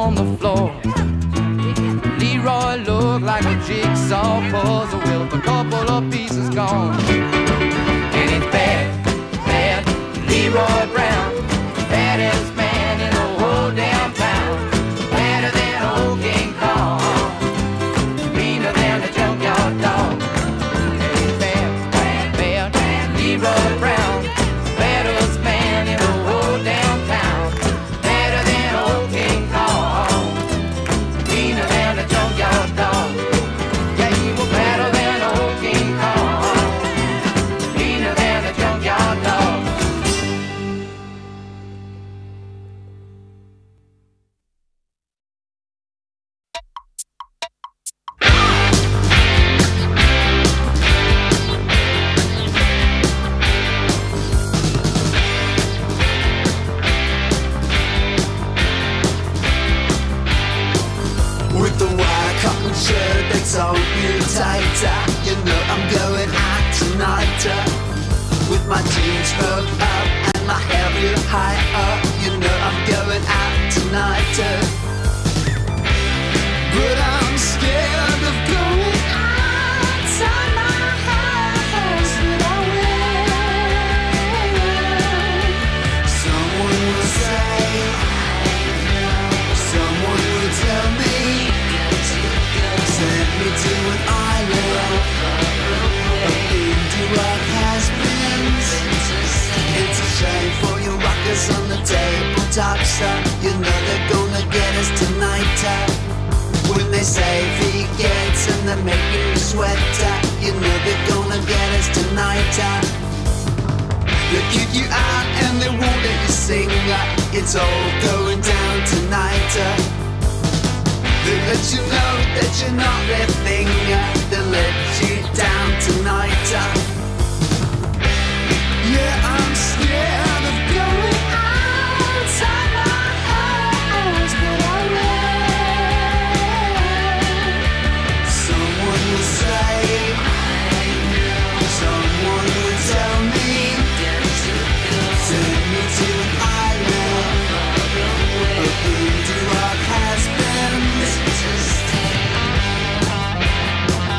on the floor. Leroy looked like a jigsaw puzzle with a couple of pieces gone. And it's bad, bad Leroy Brown, baddest man in the whole damn town. Badder than old King Kong, meaner than the junkyard dog. And it's bad, bad, bad Leroy Brown, baddest man in the whole damn town. Badder than old King Kong, meaner than the junkyard dog. Yeah, he was better than old King Kong, meaner than the junkyard dog. With the white cotton shirt that's on you tighter, you know I'm going out tonight. With my jeans rolled up and my hair real high up, you know I'm going out tonight. But I'm scared of going outside my house, but I will. Someone will say, someone will tell me, send me to an island of Indie-rock has-beens. It's a shame for you rockers on the tabletop, son. You know they're gonna get us tonight. When they say vegans and they're making you sweat, you know they're gonna get us tonight. They kick you out and they won't let you sing. It's all going down tonight. They let you know that you're not their thing. They let you down tonight. Yeah, I'm scared of going outside my house, but I will. Someone will say, someone will tell me, send me to an island of Indie-rock has-beens.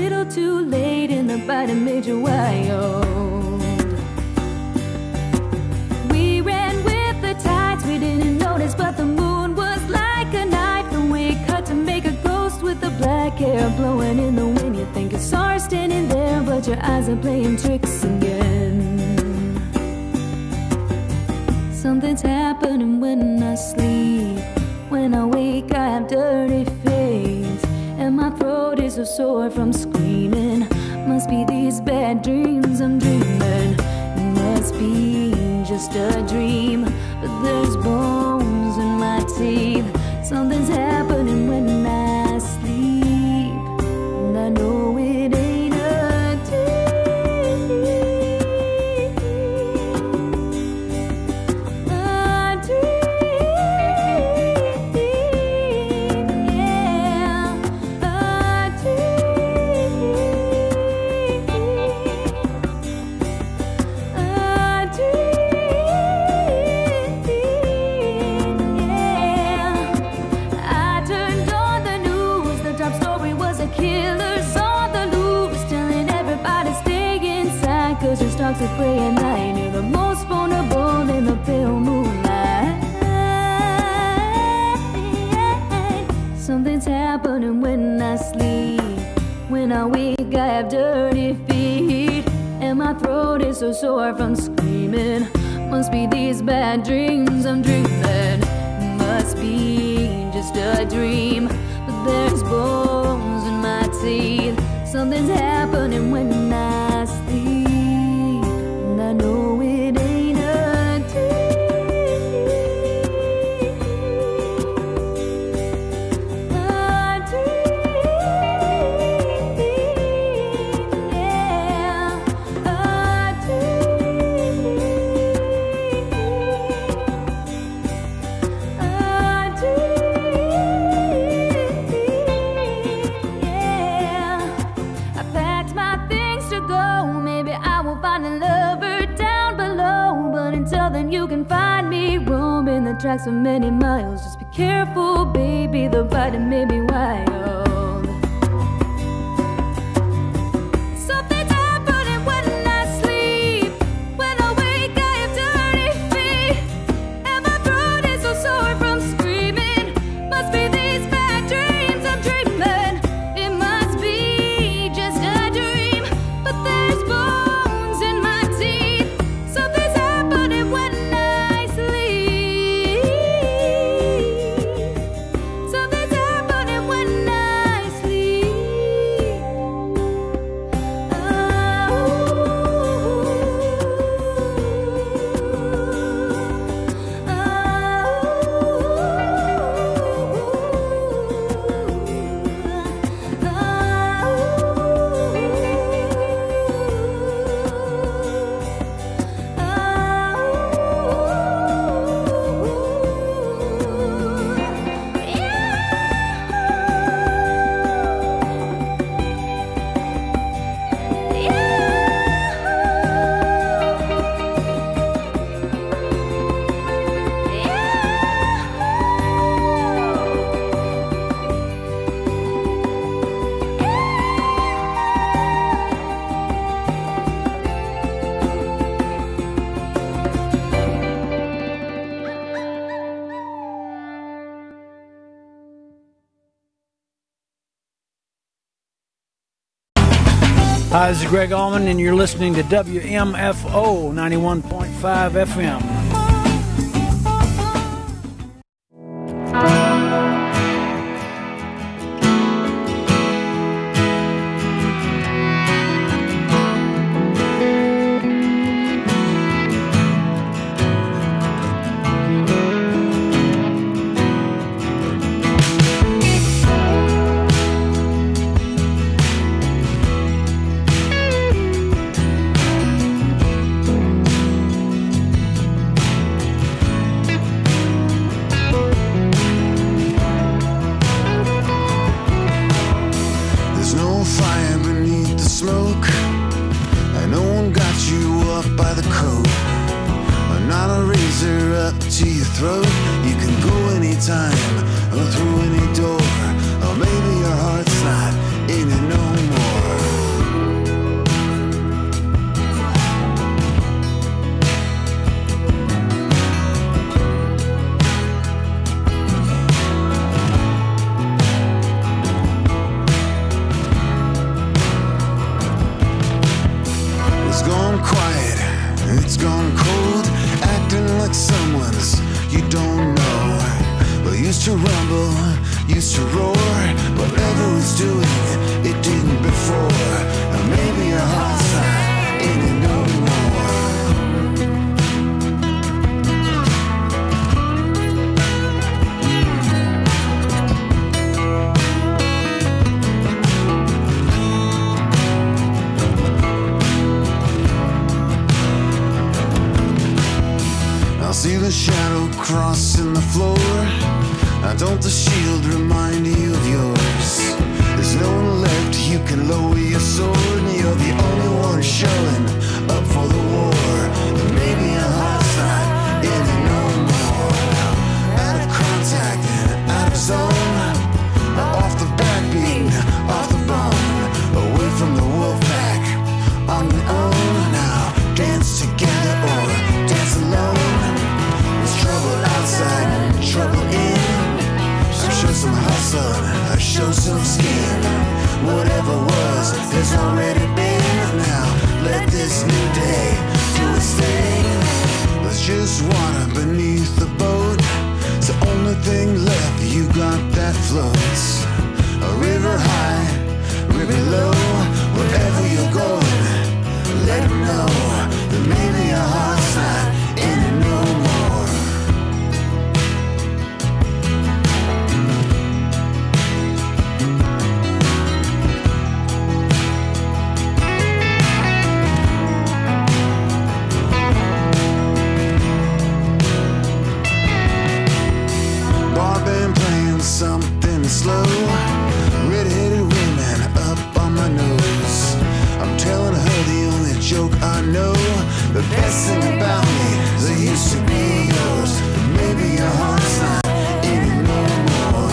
little too late and the bite made you wild. We ran with the tides, we didn't notice, but the moon was like a knife, and we cut to make a ghost with the black hair blowing in the wind. You think you saw her standing there, but your eyes are playing tricks again. Something's happening when I sleep. When I wake I have dirty face, and my throat is so sore from screaming. Must be these bad dreams I'm dreaming. It must be just a dream, but there's bones in my teeth. Something's happening when I sleep, and I know it ain't a dream. A dream, yeah. A dream, a dream, yeah. I turned on the news, the top story was a killer's on the loose, telling everybody stay inside, cause your stocks are prey at night. You're the most vulnerable in the pale moonlight. Something's happening when I sleep. When I wake I have dirty feet, and my throat is so sore from screaming. Must be these bad dreams I'm dreaming. Must be just a dream, but there's bones in my teeth. Something's happening when I sleep, and I know it ain't a dream. A dream, yeah. A dream, a dream, yeah. I packed my things to go. Maybe I will find a lover down below, but until then you can find me roaming the tracks for many miles. Just be careful, baby, the bite may be wild. Something's happening when I sleep. When I wake I have dirty feet, and my throat is so sore from screaming. Must be these bad dreams I'm dreaming. It must be just a dream, but there's bones in my teeth. Something's happening when I sleep. Something's happening when I sleep. Hi, this is Greg Allman, and you're listening to WMFO 91.5 FM. Or through any door, or maybe your heart's not in it no more. a shadow crossing the floor. Don't the shield remind you of yours? There's no one left, you can lower your sword, and you're the only one showing up for the war. And maybe your heart's not in it no more. Out of contact and out of zone, off the backbeat, off the bone, away from the wolf pack, on your own. Now dance together or dance alone. There's trouble outside, trouble in. Show some hustle, show some skin. Whatever was, there's already been. Now let this new day do its thing. There's just water beneath the boat. It's the only thing left, you got that floats. A river high, river low. Wherever you're going, let them know that maybe your heart's not in it no more. Something slow, red-headed women up on my nose. I'm telling her the only joke I know. The best thing about me is I used to be yours. But maybe your heart's not in it no more.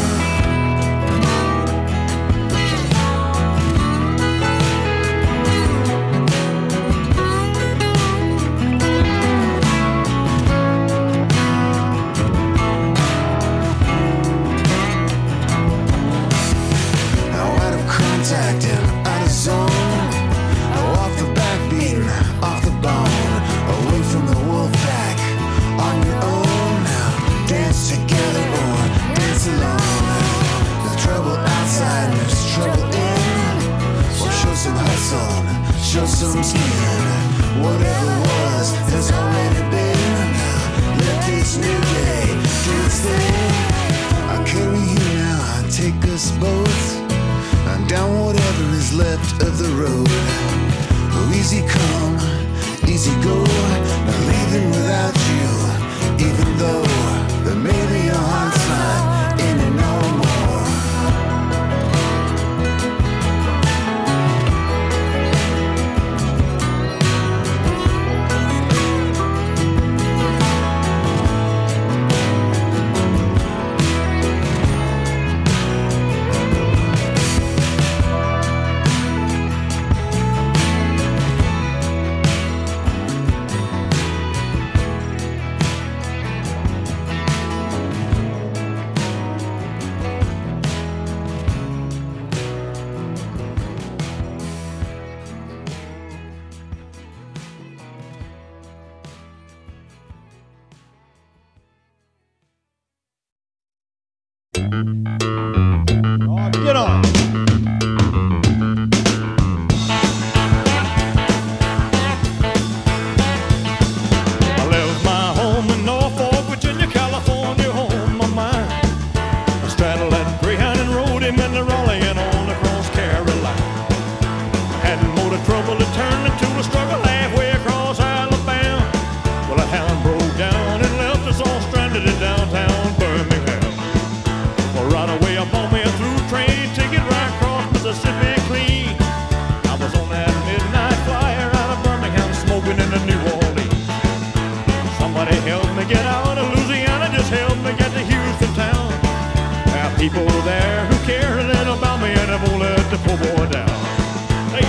Out of zone, off the backbeat, off the bone, away from the wolf pack, on your own. Now dance together or dance alone. There's trouble outside, there's trouble in. Well, show some hustle, show some skin. Whatever was, there's already been. Now let this new day do its thing. I carry you now, I take us both down whatever is left of the road. Oh, easy come, easy go. Not leaving without you, even though that maybe your heart's not in it no more. Get on. I left my home in Norfolk, Virginia, California, home my mind. I straddled that Greyhound and rode him into Raleigh and on across Carolina. Hadn't more trouble, it turned into a struggle halfway across Alabama. Well, that hound broke down and left us all stranded in downtown Birmingham. Right away I bought me a through train ticket right across Mississippi clean. I was on that midnight flyer out of Birmingham, smoking into New Orleans. Somebody helped me get out of Louisiana, just helped me get to Houston town. There are people there who care a little about me and they won't let the poor boy down. Hey.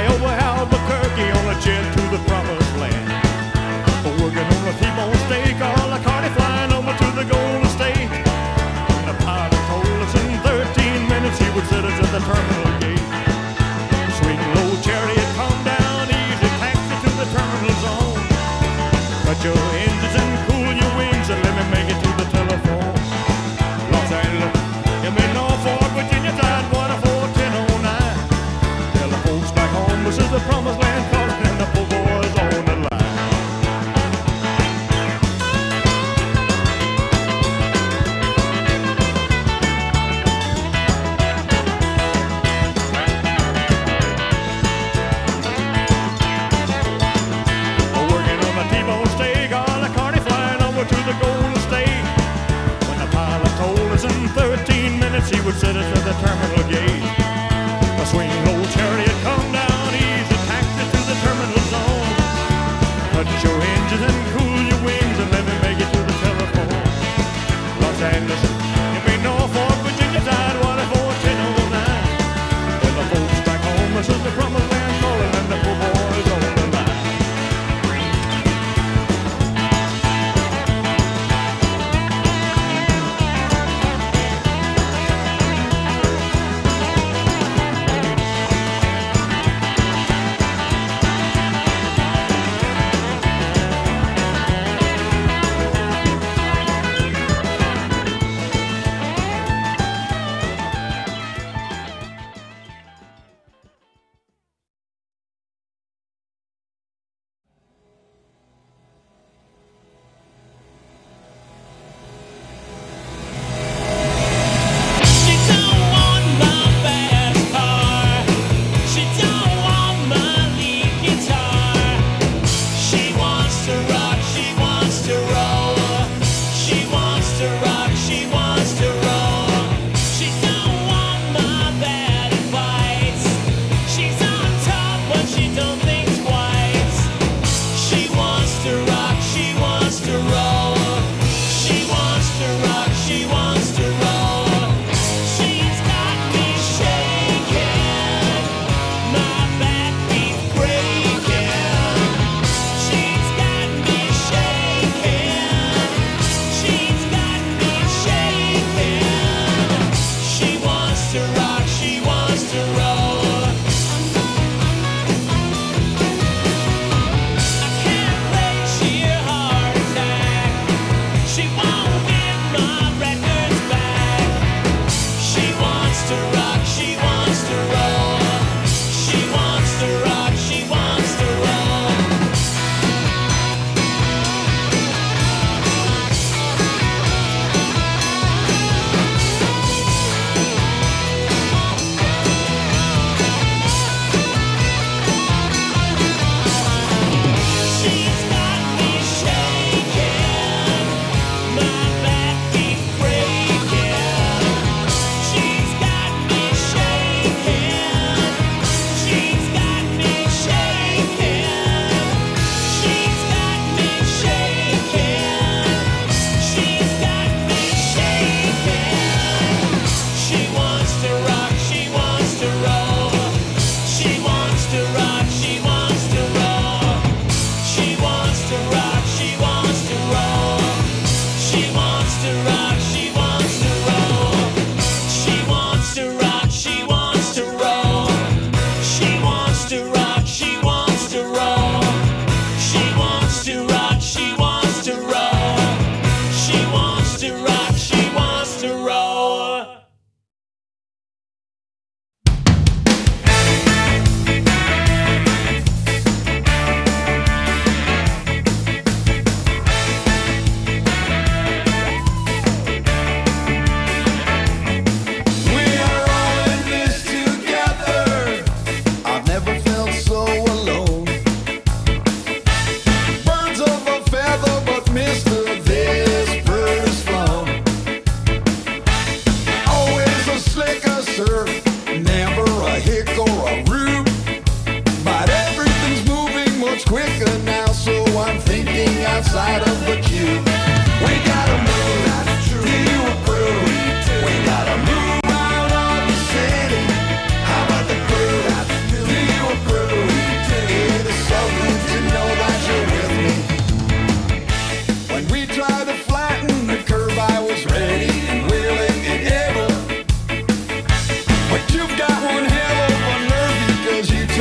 Jet to the promised land. Working on a T-bone steak would set us at the terminal gate. A swing low chariot come down easy, taxi to the terminal zone. Cut your engines and cool your wings and let me make it to the telephone. Los Angeles, you mean Norfolk, Virginia side, water 41009. When the folks back home, this is the promised land calling and the poor boys on the line.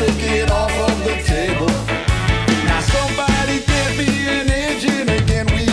Again, we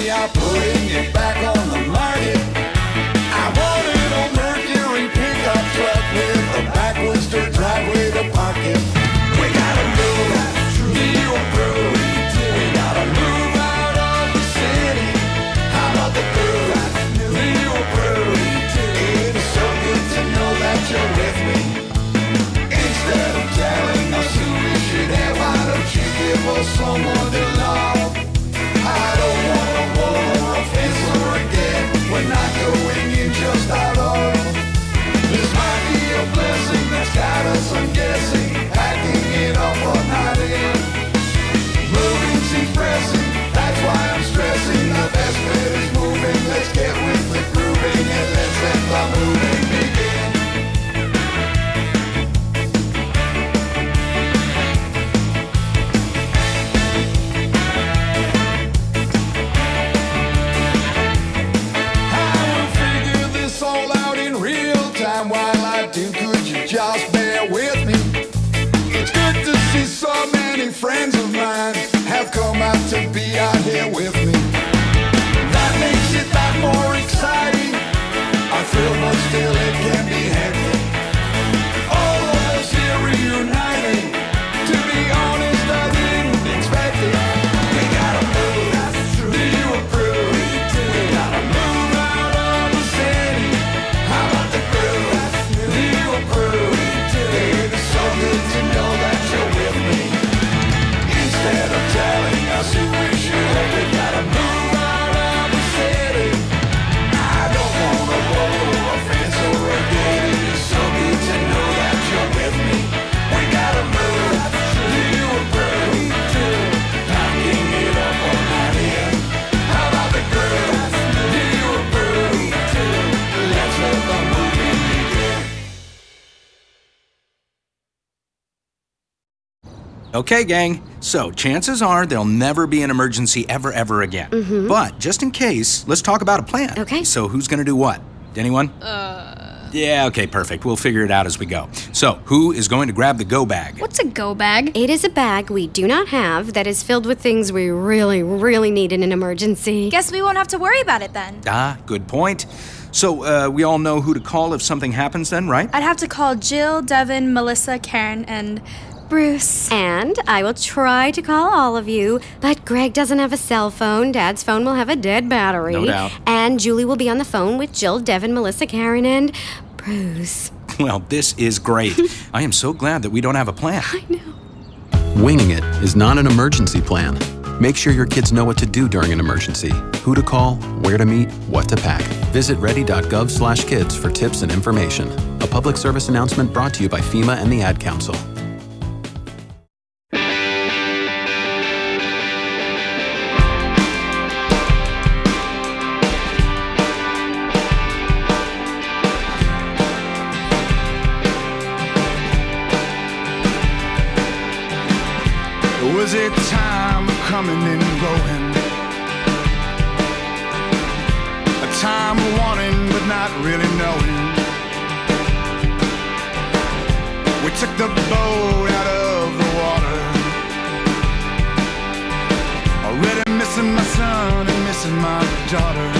Okay, gang. So, chances are there'll never be an emergency ever again. But, just in case, let's talk about a plan. Okay. So, who's gonna do what? Anyone? Yeah, okay, perfect. We'll figure it out as we go. So, who is going to grab the go bag? What's a go bag? It is a bag we do not have that is filled with things we really need in an emergency. Guess we won't have to worry about it then. Ah, good point. So, we all know who to call if something happens then, right? I'd have to call Jill, Devin, Melissa, Karen, and Bruce. And I will try to call all of you, but Greg doesn't have a cell phone. Dad's phone will have a dead battery. No doubt. And Julie will be on the phone with Jill, Devin, Melissa, Karen, and Bruce. Well, this is great. I am so glad that we don't have a plan. I know. Winging it is not an emergency plan. Make sure your kids know what to do during an emergency, who to call, where to meet, what to pack. Visit ready.gov/kids for tips and information. A public service announcement brought to you by FEMA and the Ad Council. Was it time of coming and going? A time of wanting but not really knowing. We took the boat out of the water. Already missing my son and missing my daughter.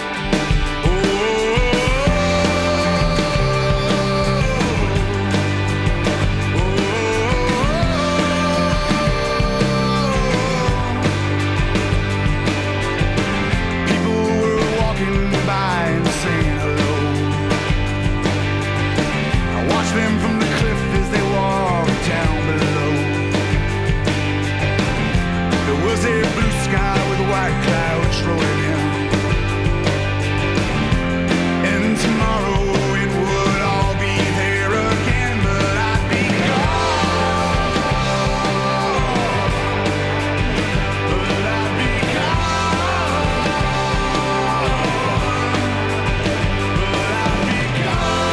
Them from the cliff as they walk down below. There was a blue sky with white clouds rolling in. And tomorrow it would all be there again, but I'd be gone. But I'd be gone. But I'd be gone.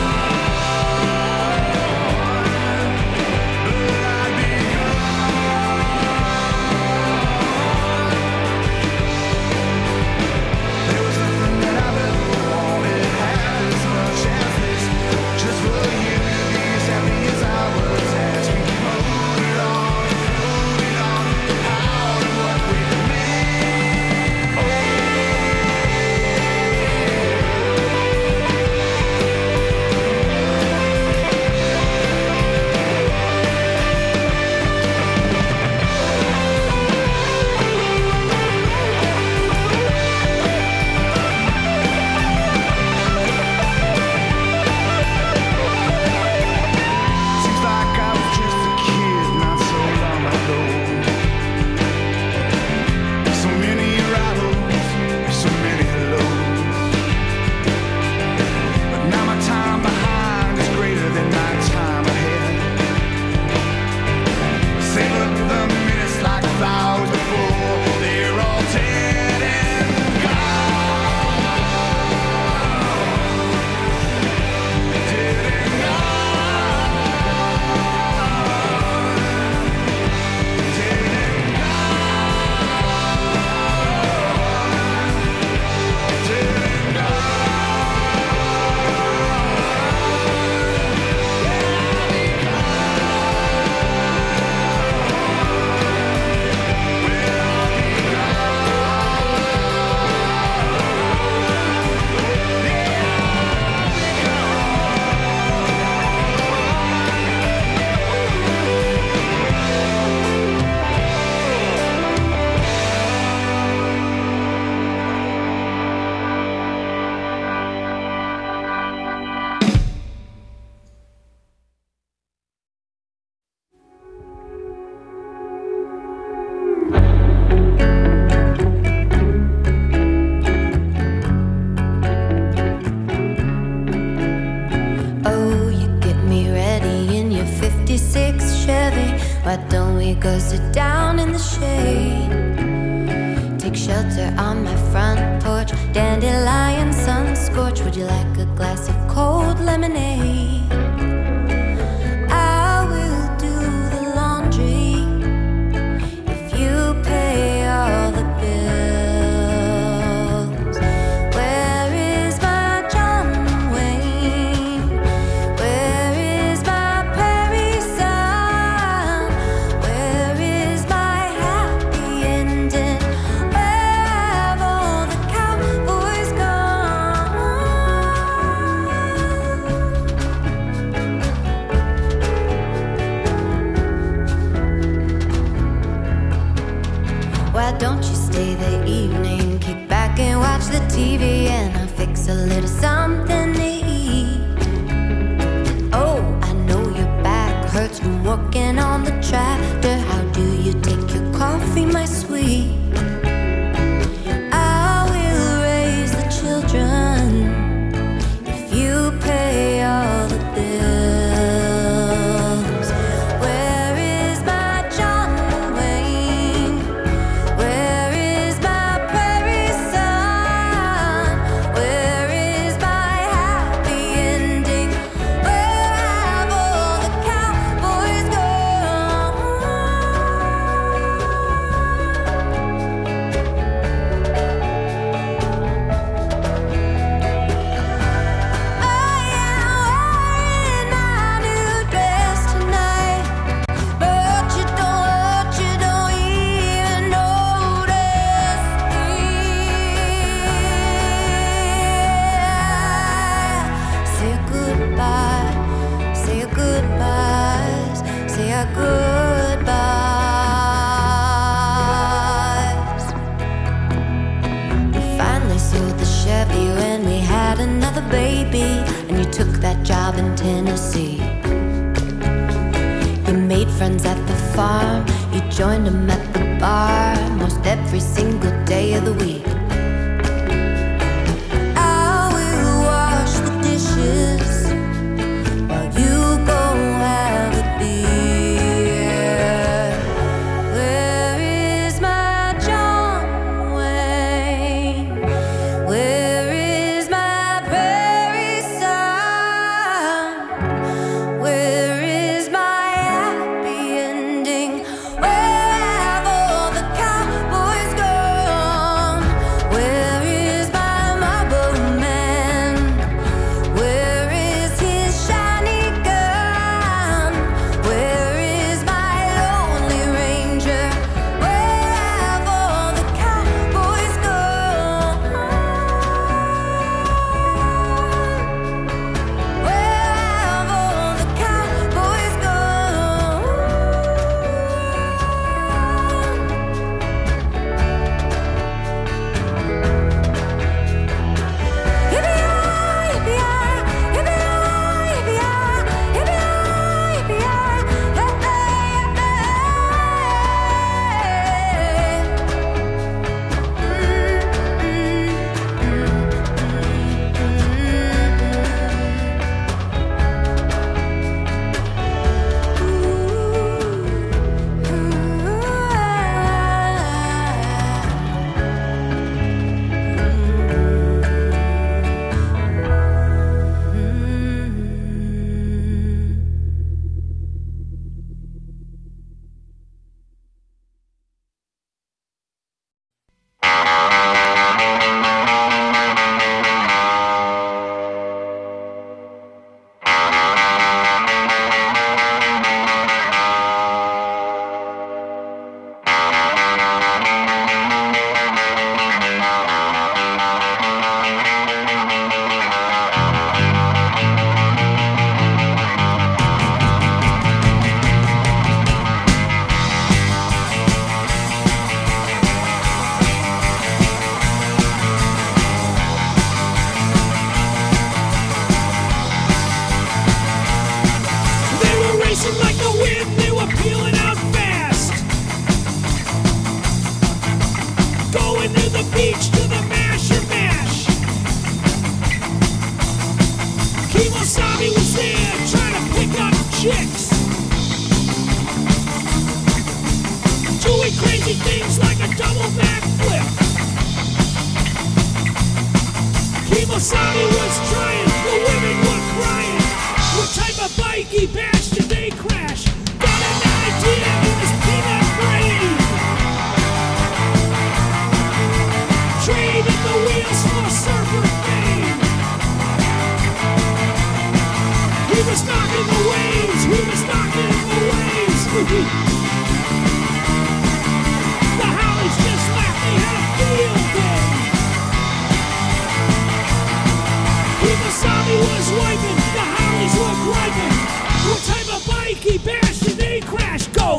Why don't we go sit down in the shade? Take shelter on my front porch. Dandelion sun scorch. Would you like a glass of cold lemonade? I will do the laundry. goodbyes, say our goodbyes. We finally sold the Chevy when we had another baby, and you took that job in Tennessee. You made friends at the farm, you joined them at the bar, most every single day of the week. I will wash the dishes while you go have a beer. Where is my John Wayne? Where is my prairie son? Where is my happy ending? Where have all the cowboys gone? Where is my Marlboro man? Where is his shiny gun? Where is my lonely ranger? Where have all the cowboys gone? Where have all the cowboys gone? They were racing like the wind, they were peeling out fast. Going to the beach to the masher mash. Kemosabe was there trying to pick up chicks. Doing crazy things like a double backflip. Kemosabe was trying, the women were crying. What type of bike he bashed did they crash? Got an idea in his peanut brain. Trading the wheels for surfer fame. He was knocking the waves, he was knocking the waves. The Hollies just laughed, they had a field day. Kemosabe was wiping, the Hollies were griping. What type of bike he bashed did they crash? Go!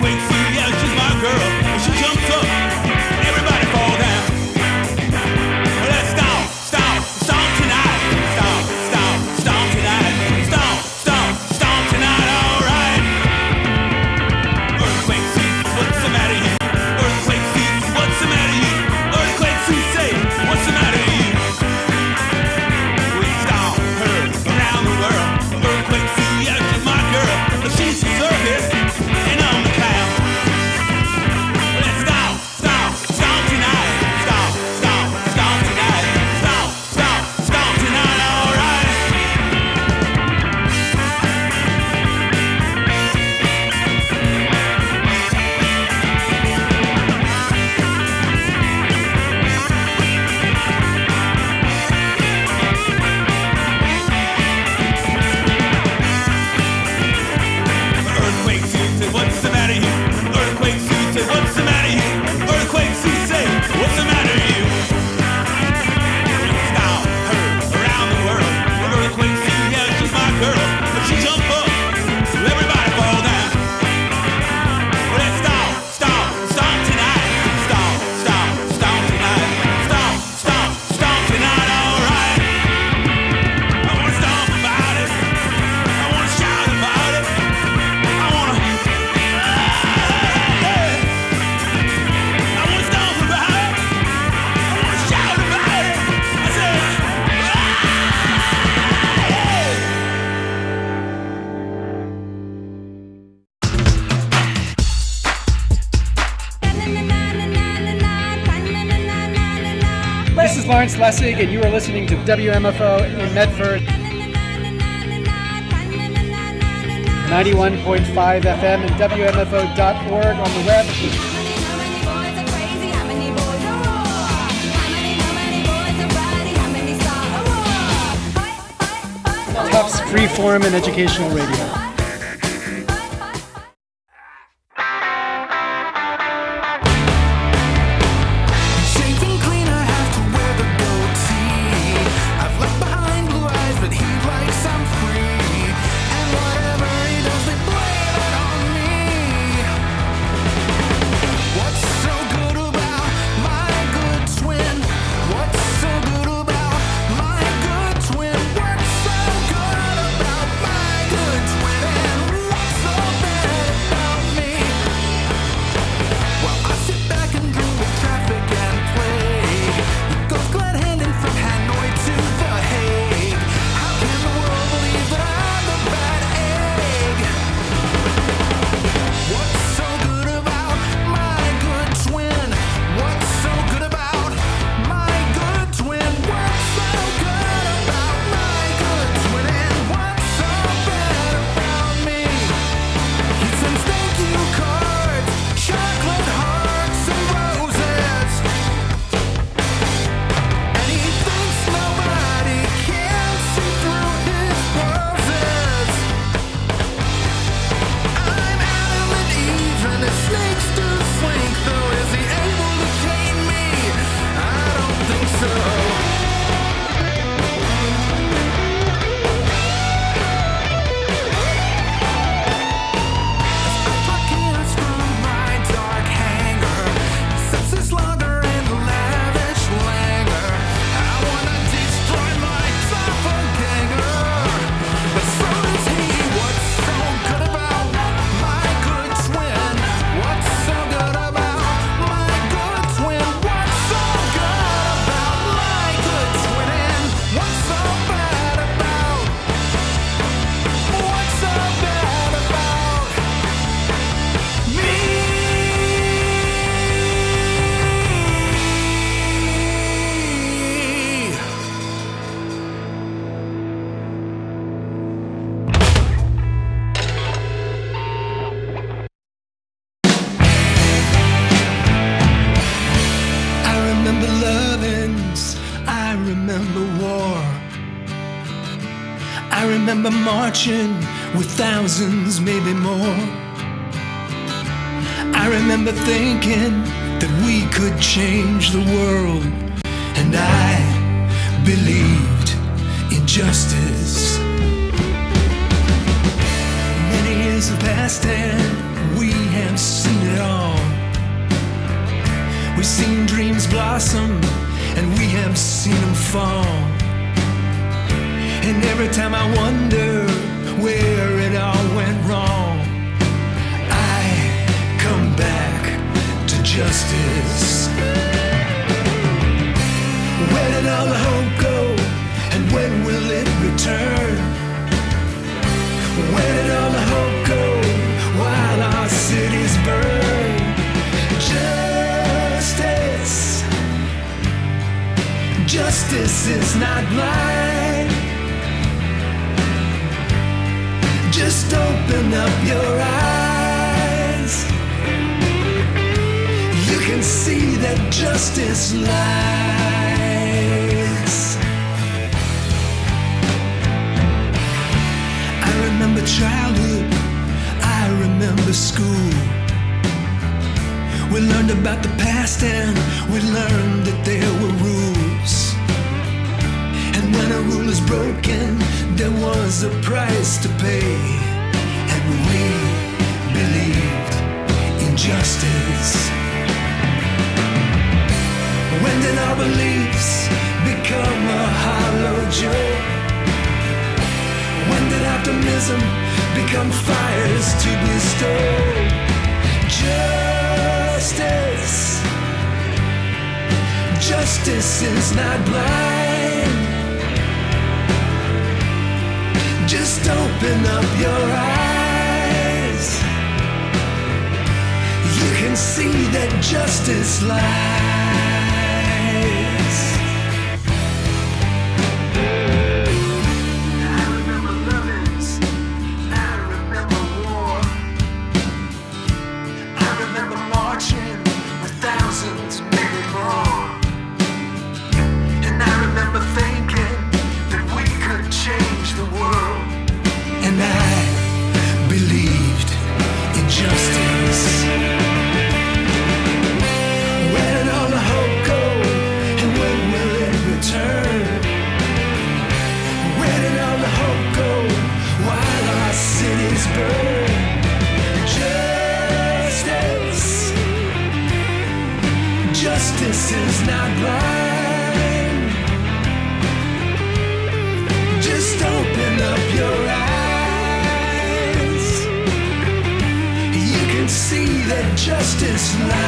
Earthquake, see, yeah, she's my girl. And she jumps up, everybody fall down. Let's stomp, stomp, stomp tonight. Stomp, stomp, stomp tonight. Stomp, stomp, stomp tonight, alright. Earthquake, see, what's the matter you? Earthquake, see, what's the matter you? Earthquake, see, say, what's the matter you? We stomp her around the world. Earthquake, see, yeah, she's my girl. She's the circus, and I'm the clown. Let's stomp, stomp, stomp tonight. Stomp, stomp, stomp tonight. Stomp, stomp, stomp tonight, alright. Earthquake, see, say, what's the matter you? Earthquake, see, say, what's the matter you? Earthquake, see, say, what's the matter you? Stomp her around the world. Earthquake, see, yeah, she's my girl. But she jump up, everybody fall down. Let's stomp, stomp, stomp tonight. Stomp, stomp, stomp tonight. Stomp, stomp, stomp tonight, alright. I wanna stomp about it. I wanna shout about it. I wanna stomp about it. I wanna shout about it. I said, This is Lawrence Lessig, and you are listening to WMFO in Medford. 91.5 FM and WMFO.org on the web. Tufts Freeform and Educational Radio. Shaving cleaner, have to wear the goatee. I've left behind blue eyes, but he likes I'm free. And whatever he does, they blame it on me. What's so good about my good twin? What's so good about my good twin? What's so good about my good twin? And what's so bad about me? Well, I sit back and drink with traffic and plague. It goes glad-handed from Hanoi to The Hague. How can the world believe that I'm the bad egg? What's so good about my good twin? What's so good about my good twin? What's so good about my good twin? And what's so bad about me? He sends thank you cards, chocolate hearts and roses. And he thinks nobody can see through his poses. I'm Adam and Eve and his snakes do slink. Though is he able to chain me? I don't think so. Buckets from my dark hangar, sets his lager and lavish languor. I wanna destroy my doppelganger, but so does he. What's so good about my good twin? What's so good about my good twin? What's so good about my good twin? And what's so bad about? What's so bad about me? I remember lovings, I remember war. I remember marching with thousands, maybe more. I remember thinking that we could change the world, and I believed in justice. Many years have passed and we have seen it all. We've seen dreams blossom, and we have seen them fall. And every time I wonder where it all went wrong, I come back to justice. Where did all the hope go, and when will it return? Where did all the hope go while our cities burn? Justice, justice is not blind. Just open up your eyes. You can see that justice lies. I remember childhood, I remember school. We learned about the past and we learned that there were rules. And when a rule is broken, there was a price to pay. And we believed in justice. When did our beliefs become a hollow joke? When did optimism become fires to bestow? Justice, justice is not blind. Just open up your eyes. You can see that justice lies. I remember lovings, I remember war. I remember marching with thousands, maybe more. And I remember thinking that we could change the world. And I believed in justice. Where did all the hope go, and when will it return? Where did all the hope go while our cities burn? Justice, justice is not blind. Just open up your eyes. You can see that justice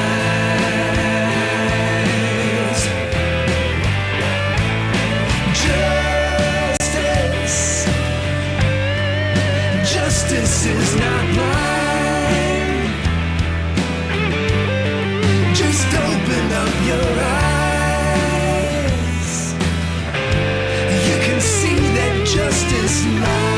lies. Justice, justice is not blind. Just open up your eyes. You can see that justice lies.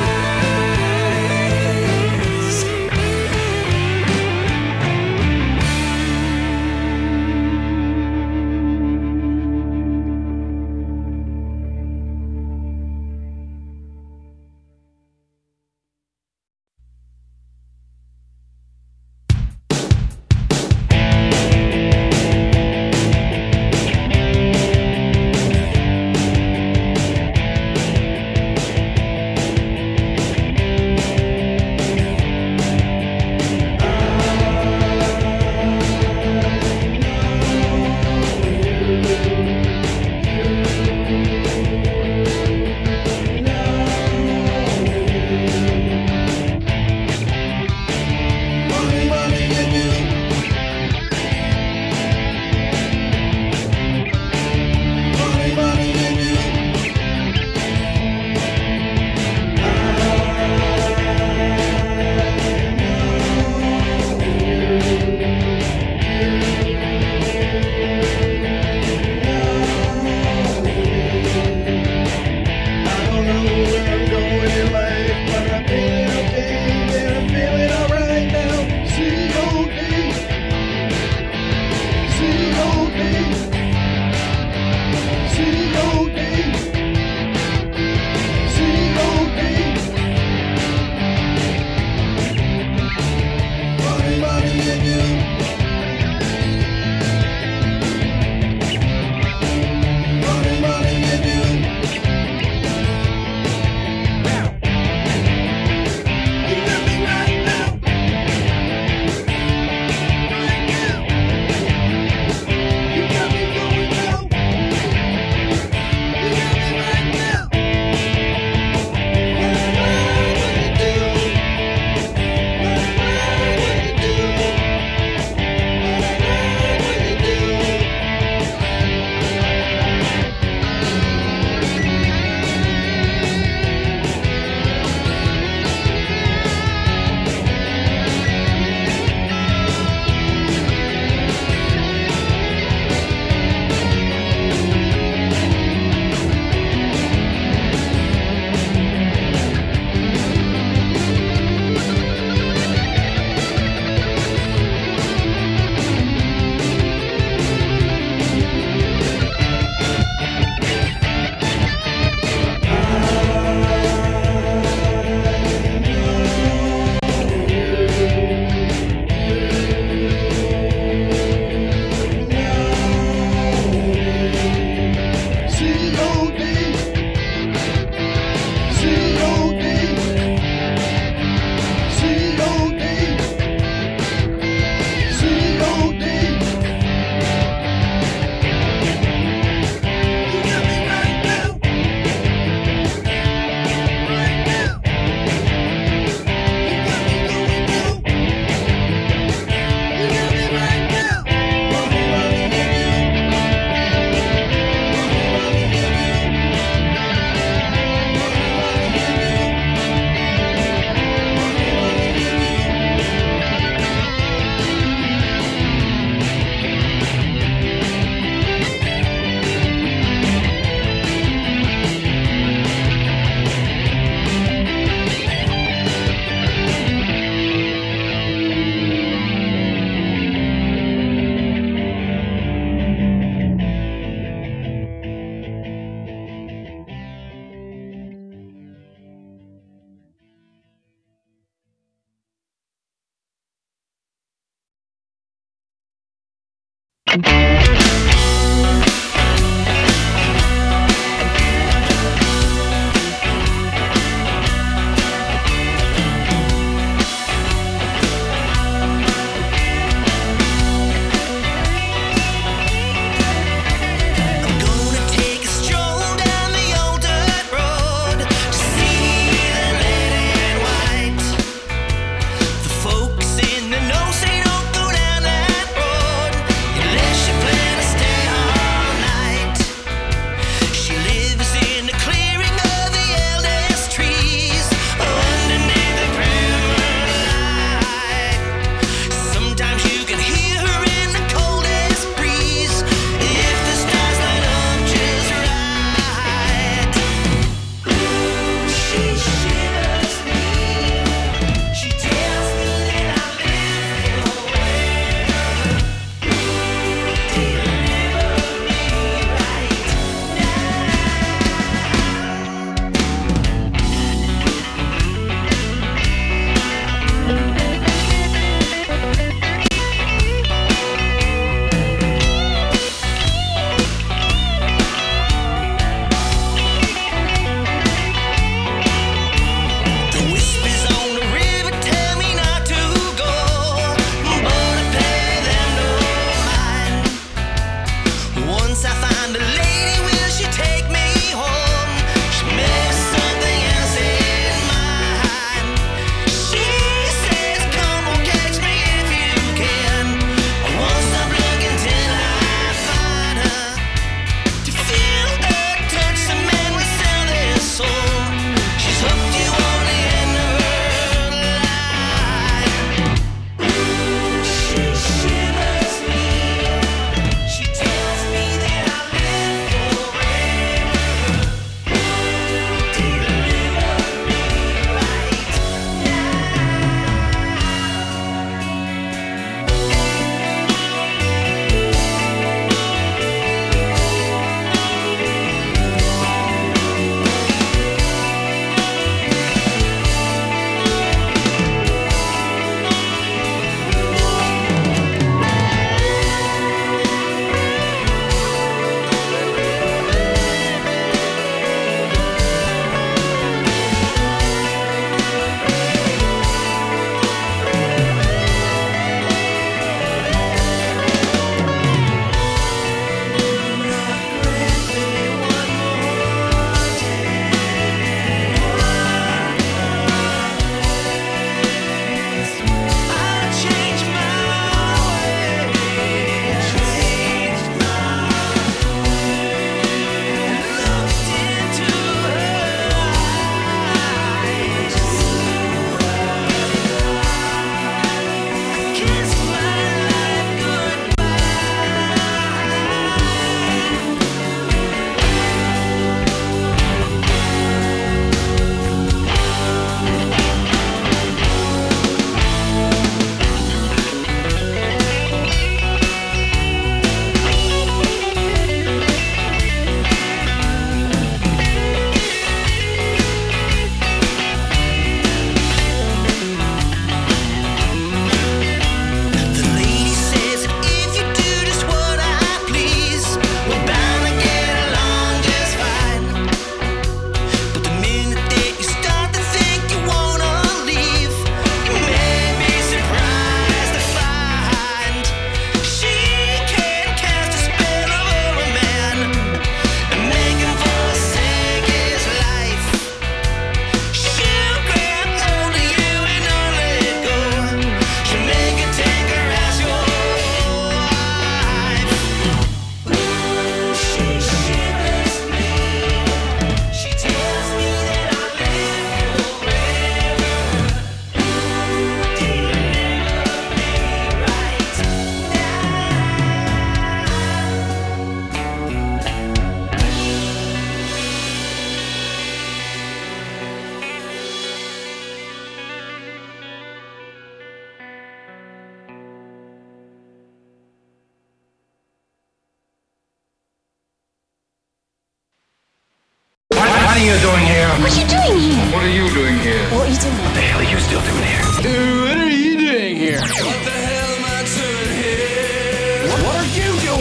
What are you doing here? What are you doing here? What are you doing here? What are you doing? What the hell are you still doing here? What are you doing here? What the hell am I doing here? What are you doing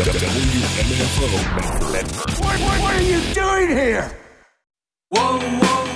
WMFO Medford. What are you doing here? Whoa, whoa,